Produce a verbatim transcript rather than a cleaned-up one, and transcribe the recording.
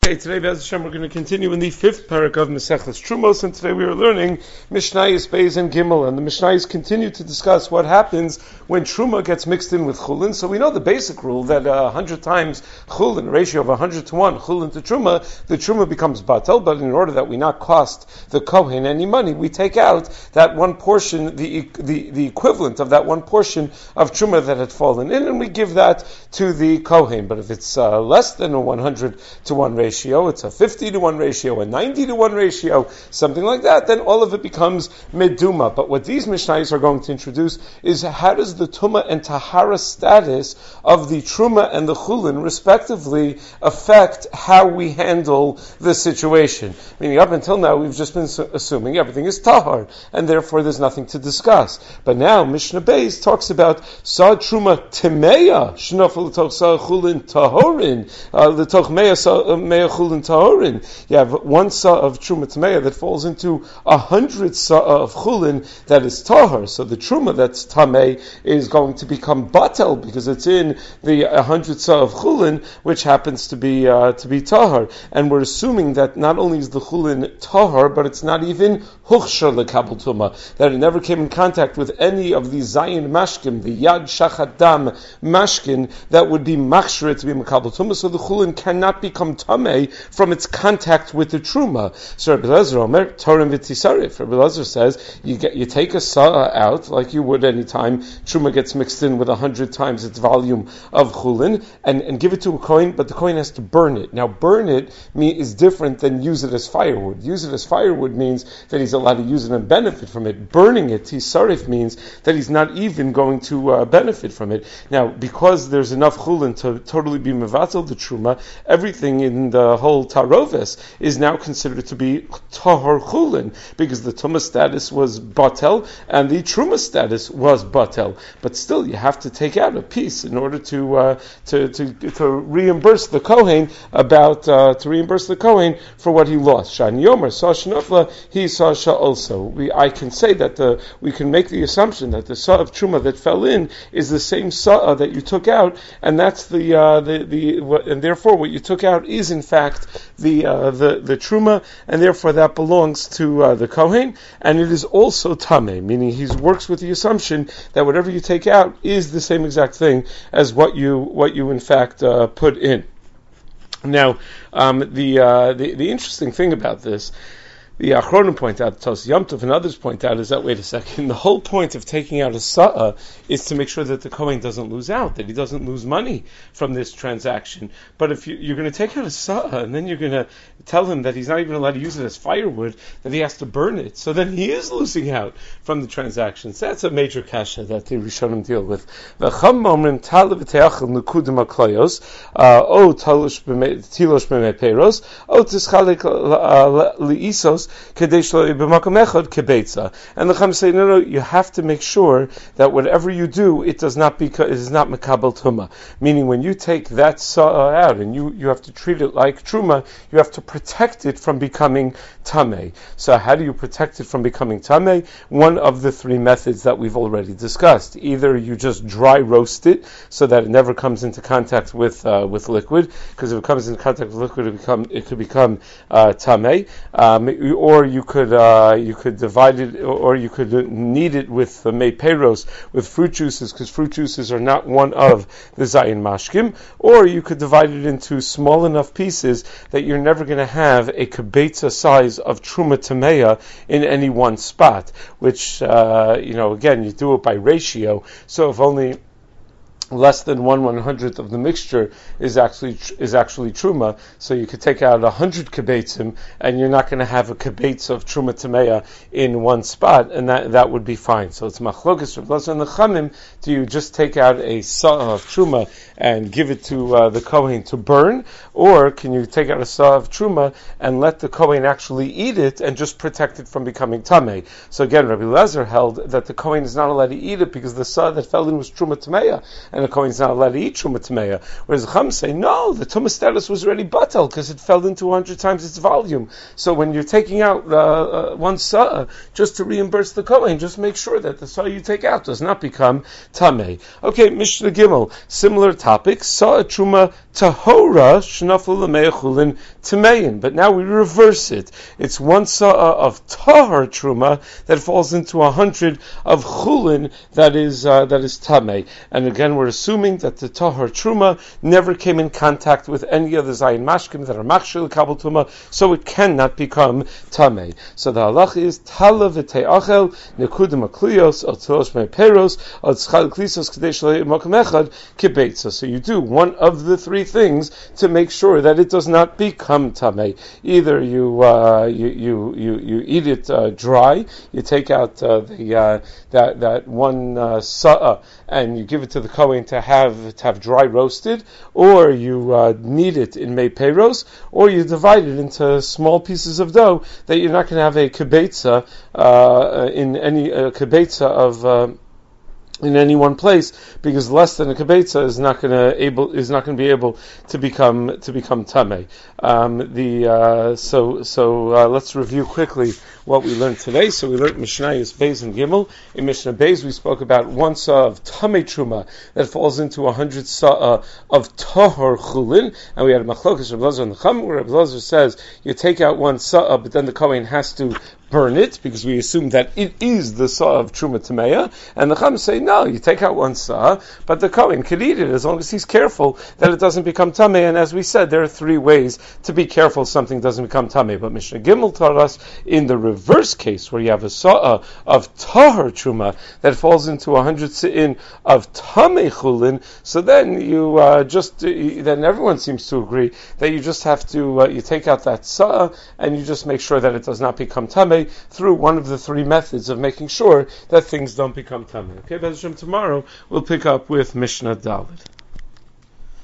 Okay, today, Be'ez Hashem, we're going to continue in the fifth parak of Maseches Trumos, and today we are learning Mishnayos Beis and Gimel, and the Mishnayos continue to discuss what happens when Truma gets mixed in with Chulin. So we know the basic rule that a uh, hundred times Chulin, a ratio of a hundred to one, Chulin to Truma, the Truma becomes Batel, but in order that we not cost the Kohen any money, we take out that one portion, the, the, the equivalent of that one portion of Truma that had fallen in, and we give that to the Kohen. But if it's uh, less than a one hundred to one ratio, Ratio, it's a fifty to one ratio, a ninety to one ratio, something like that, then all of it becomes meduma. But what these Mishnayos are going to introduce is how does the Tumah and Tahara status of the Truma and the Chulin respectively affect how we handle the situation. Meaning up until now we've just been su- assuming everything is Tahar, and therefore there's nothing to discuss. But now Mishnah Beis talks about Sa Truma Timeya, Shnafel L'toch Sa Chulin Tahorin, L'toch Meya Sa Chulin Tahorin. You have one sa of Truma Tameya that falls into a hundred sa of Chulin that is Tahar. So the Truma that's Tameh is going to become Batel because it's in the a hundred sa of Chulin, which happens to be uh, to be Tahar. And we're assuming that not only is the Chulin Tahar, but it's not even Huchshar Lekabel Tuma, that it never came in contact with any of the Zayin Mashkin, the Yad Shachat Dam Mashkin, that would be Machshir to be Mekabel Tuma. So the Chulin cannot become Tameh from its contact with the Truma. So Rabbi Elazar Omer, Torim v'tisarif. Rabbi Elazar says, you get, you take a sa'ah out, like you would any time Truma gets mixed in with a hundred times its volume of Chulin, and, and give it to a Kohen, but the Kohen has to burn it. Now, burn it me, is different than use it as firewood. Use it as firewood means that he's allowed to use it and benefit from it. Burning it, tisarif, means that he's not even going to uh, benefit from it. Now, because there's enough Chulin to totally be mevatel the Truma, everything in the The whole taroves is now considered to be tahor chulin because the tumah status was batel and the truma status was batel. But still, you have to take out a piece in order to uh, to, to to reimburse the kohen about uh, to reimburse the kohen for what he lost. Shani Yomer saw shnafla, he saw sha also. We I can say that the we can make the assumption that the saw of truma that fell in is the same saw that you took out, and that's the uh, the the what, and therefore what you took out is in fact the uh, the the truma, and therefore that belongs to uh, the kohen, and it is also tameh, meaning he works with the assumption that whatever you take out is the same exact thing as what you what you in fact uh, put in. Now, um, the, uh, the the interesting thing about this, the Achronim point out, Tos Yom Tov and others point out, is that, wait a second, the whole point of taking out a sa'ah is to make sure that the Kohen doesn't lose out, that he doesn't lose money from this transaction. But if you, you're going to take out a sa'ah, and then you're going to tell him that he's not even allowed to use it as firewood, that he has to burn it, so then he is losing out from the transactions. That's a major kasha that the Rishonim deal with. V'cham momrim talav v'teachel nukudim aklayos, o tilosh b'mei peros, o tischalik li'isos, and the Chacham say, no, no, you have to make sure that whatever you do, it does not beca- it is not mekabel tuma. Meaning, when you take that sa'ah out and you, you have to treat it like truma, you have to protect it from becoming tameh. So, how do you protect it from becoming tameh? One of the three methods that we've already discussed. Either you just dry roast it so that it never comes into contact with uh, with liquid, because if it comes into contact with liquid, it become it could become uh, tameh. Um, or you could uh, you could divide it, or you could knead it with uh, mei peros, with fruit juices, because fruit juices are not one of the zayin mashkim. Or you could divide it into small enough pieces that you're never going to have a kibetza size of truma tameya in any one spot. Which uh, you know, again, you do it by ratio. So if only less than one one hundredth of the mixture is actually is actually truma, so you could take out a hundred kibetzim, and you're not going to have a kibetz of truma tameya in one spot, and that that would be fine. So it's machlokas Rav Elazar and the Chamim. Do you just take out a saw of truma and give it to uh, the kohen to burn, or can you take out a saw of truma and let the kohen actually eat it and just protect it from becoming tameh? So again, Rabbi Elazar held that the kohen is not allowed to eat it because the saw that fell in was truma tameya, and and the Kohen's not allowed to eat Truma Tameya. Whereas the Chum say, no, the Tumah status was already batal because it fell into one hundred times its volume. So when you're taking out uh, uh, one Sa'ah just to reimburse the Kohen, just make sure that the Sa'ah you take out does not become Tameh. Okay, Mishnah Gimel, similar topic, Sa'ah Truma Tahora Shnaflu Lamei Chulin Tameyin. But now we reverse it. It's one Sa'ah of Tahar Truma that falls into a hundred of Chulin that is uh, that is Tameh. And again, we're assuming that the Tahar Truma never came in contact with any of the Zayin Mashkim that are Machshil Kabel Tuma, so it cannot become Tameh. So the halach is Tala v'te'achel nekudim akliyos al tolosh me'peros al tzchal klisos kadesh le'mokem echad kibeitza. So you do one of the three things to make sure that it does not become Tameh. Either you uh, you, you you you eat it uh, dry, you take out uh, the uh, that that one uh, sa'ah and you give it to the Kohen to have to have dry roasted, or you uh, knead it in mei peros, or you divide it into small pieces of dough that you're not going to have a kibetza uh, in any uh, kibetza of uh, in any one place, because less than a kibetza is not going to able is not going to be able to become to become tameh. Um, the uh, so so uh, let's review quickly what we learned today. So we learned Mishnayos Beis and Gimel. In Mishnah Beis, we spoke about one sa'ah of tamei truma that falls into a hundred sa'ah of tahor chulin, and we had a machlokas Reb Elazar and the Chum, where Reb Elazar says you take out one sa'ah, but then the Kohen has to burn it, because we assume that it is the sa'ah of Truma Tameya, and the Chum say, no, you take out one sa'ah, but the Kohen could eat it as long as he's careful that it doesn't become Tameh. And as we said, there are three ways to be careful something doesn't become Tameh. But Mishnah Gimel taught us in the reverse case, where you have a sa'ah of Tahar Truma that falls into a hundred si'in of Tameh Chulin, so then you uh, just, uh, then everyone seems to agree that you just have to, uh, you take out that sa'ah, and you just make sure that it does not become Tameh through one of the three methods of making sure that things don't become Tameh. Okay, Bez Hashem, tomorrow we'll pick up with Mishnah Dalet.